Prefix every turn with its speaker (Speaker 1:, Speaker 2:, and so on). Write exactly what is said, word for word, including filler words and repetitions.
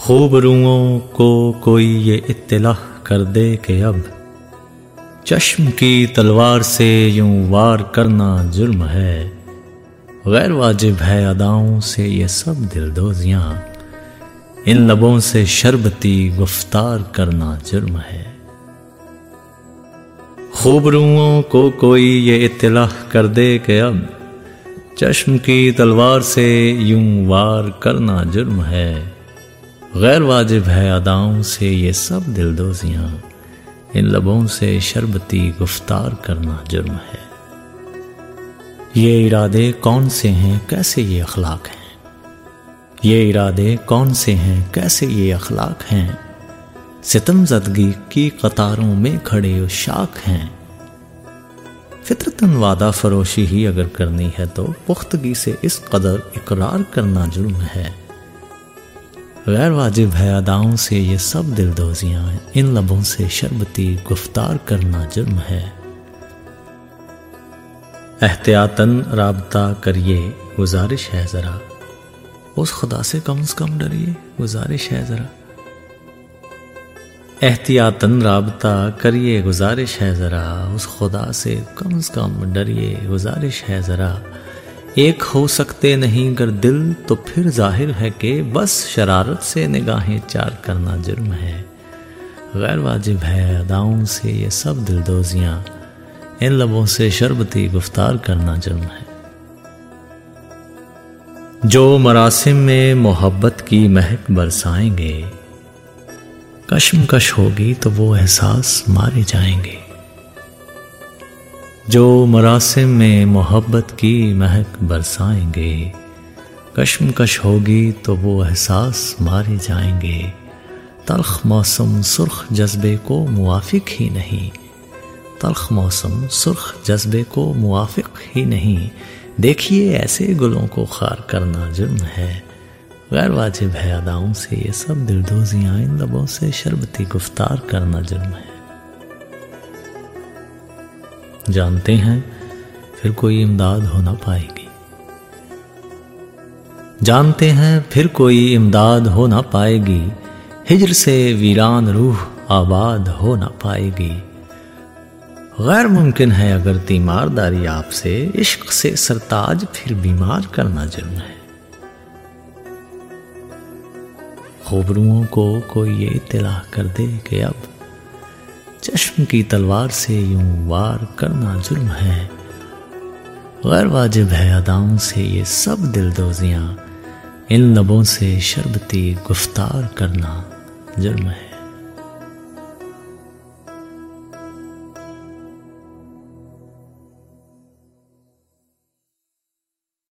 Speaker 1: خوب روؤں کو کوئی یہ اطلاع کر دے کہ اب چشم کی تلوار سے یوں وار کرنا جرم ہے، غیر واجب ہے اداؤں سے یہ سب دلدوزیاں، ان لبوں سے شربتی گفتار کرنا جرم ہے۔ خوب روؤں کو کوئی یہ اطلاع کر دے کہ اب چشم کی تلوار سے یوں وار کرنا جرم ہے، غیر واجب ہے اداؤں سے یہ سب دلدوزیاں، ان لبوں سے شربتی گفتار کرنا جرم ہے۔ یہ ارادے کون سے ہیں کیسے یہ اخلاق ہیں، یہ ارادے کون سے ہیں کیسے یہ اخلاق ہیں، ستم زدگی کی قطاروں میں کھڑے عشاق ہیں۔ فطرتاً وعدہ فروشی ہی اگر کرنی ہے تو پختگی سے اس قدر اقرار کرنا جرم ہے، غیر واجب ہے اداؤں سے یہ سب دلدوزیاں، ان لبوں سے شربتی گفتار کرنا جرم ہے۔ احتیاطاً رابطہ کریے گزارش ہے ذرا، اس خدا سے کم از کم ڈریے گزارش ہے ذرا، احتیاطاً رابطہ کریے گزارش ہے ذرا، اس خدا سے کم از کم ڈریے گزارش ہے ذرا۔ ایک ہو سکتے نہیں گر دل تو پھر ظاہر ہے کہ بس شرارت سے نگاہیں چار کرنا جرم ہے، غیر واجب ہے اداؤں سے یہ سب دلدوزیاں، ان لبوں سے شربتی گفتار کرنا جرم ہے۔ جو مراسم میں محبت کی مہک برسائیں گے، کشمکش ہوگی تو وہ احساس مارے جائیں گے، جو مراسم میں محبت کی مہک برسائیں گے، کشمکش ہوگی تو وہ احساس مارے جائیں گے، تلخ موسم سرخ جذبے کو موافق ہی نہیں، تلخ موسم سرخ جذبے کو موافق ہی نہیں، دیکھیے ایسے گلوں کو خار کرنا جرم ہے، غیر واجب ہے اداؤں سے یہ سب دلدوزیاں، ان لبوں سے شربتی گفتار کرنا جرم ہے۔ جانتے ہیں پھر کوئی امداد ہو نہ پائے گی، جانتے ہیں پھر کوئی امداد ہو نہ پائے گی، ہجر سے ویران روح آباد ہو نہ پائے گی، غیر ممکن ہے اگر تیمار داری آپ سے، عشق سے سرتاج پھر بیمار کرنا جرم ہے۔ خوبروؤں کو کوئی یہ اطلاع کر دے کہ اب چشم کی تلوار سے یوں وار کرنا جرم ہے، غیر واجب ہے اداؤں سے یہ سب دلدوزیاں، ان لبوں سے شربتی گفتار کرنا جرم ہے۔